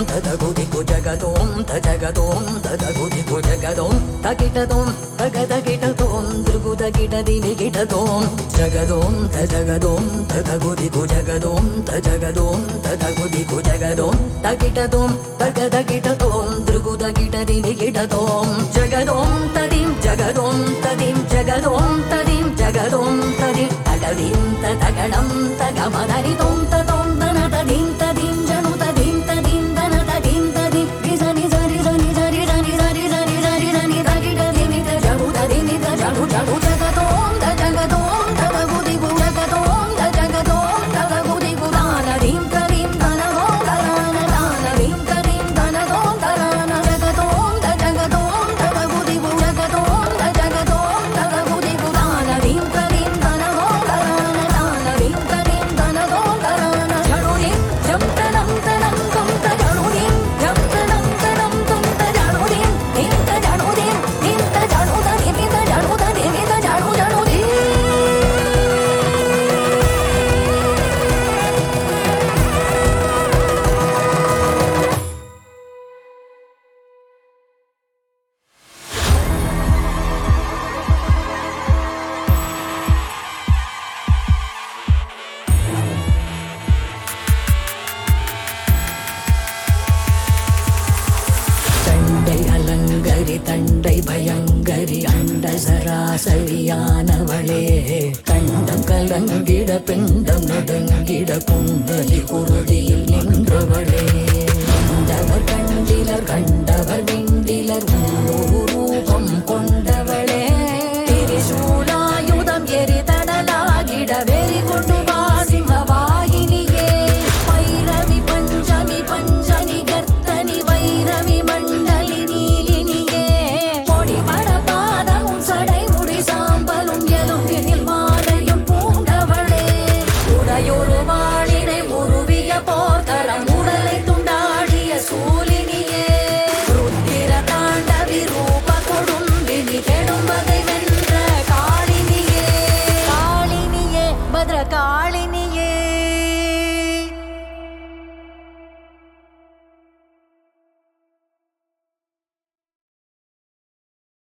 ததகுதிகு ஜகதோம் தஜகதோம் ததகுதிகு ஜகதோம் தகிடதோம் தகதகிடதோம் திருகுதகிடதி விகிடதோம் ஜகதோம் தஜகதோம் ததகுதிகு ஜகதோம் தஜகதோம் ததகுதிகு ஜகதோம் தகிடதோம் தகதகிடதோம் திருகுதகிடதி விகிடதோம் ஜகதோம் ததிம் ஜகதோம் ததிம் ஜகதோம் ததிம் ஜகதோம் ததிம் தகதிம் தகடம் தகமதரிதோம் ததோம் தனததிம் ததிம் ஜனு ததிம் ததிம் தனததிம் ததிம் ரிசனி சரி சனி சரி சனி சரி சனி சரி சனி தகிடதி மித ஜனு ததிம் மித ஜனு ஜனு ஜகதோம் தஜகதோம் ததகுதிகு ஜகதோம் தஜகதோம் ததகுதிகு தானதிம் ததிம் தனதோம் தரான தானதிம் ததிம் தனதோம் தரான ஜகதோம் தஜகதோம் ததகுதிகு ஜகதோம் தஜகதோம் ததகுதிகு தானதிம் ததிம் தனதோம் தரான தானதிம் ததிம் தனதோம் தரான ஜனுரிம் ஜம் தனம் தனம் தும் தஜனுரிம் ஜம் தனம் தனம் தும் தஜனுரிம் நிம் தஜனுரிம் நிம் தஜனுதனி மித ஜனுதனி மித ஜனு ஜனுரி தண்டை அலங்கரி தண்டை பயங்கரி அண்ட சராசரியானவளே கண்டம் கலங்கிட பிண்டம் நடுங்கிட குண்டலி குருதியில் நின்றவளே கண்டவர் கண்டிலர் கண்டவர் விண்டிலர் உள்ளொரு ரூபம் கொண்டவளே திரிசூலாயுதம் எரிதடலாகிட வெறி கொண்டு வாசிமவாகினியே வைரவி பஞ்சமி பஞ்சனி கர்த்தனி வைரவி மண்டலி நீலினியே பொடி பட பாதமும் சடை முடி சாம்பலும் எலும்பினில் மாலையும் பூண்டவளே உடையொரு வாழினை உருவிய போர்க்கரம் உடலை துண்டாடிய சூலினியே ருத்திர தாண்டவி ரூப கொடும்பினி கெடும்பக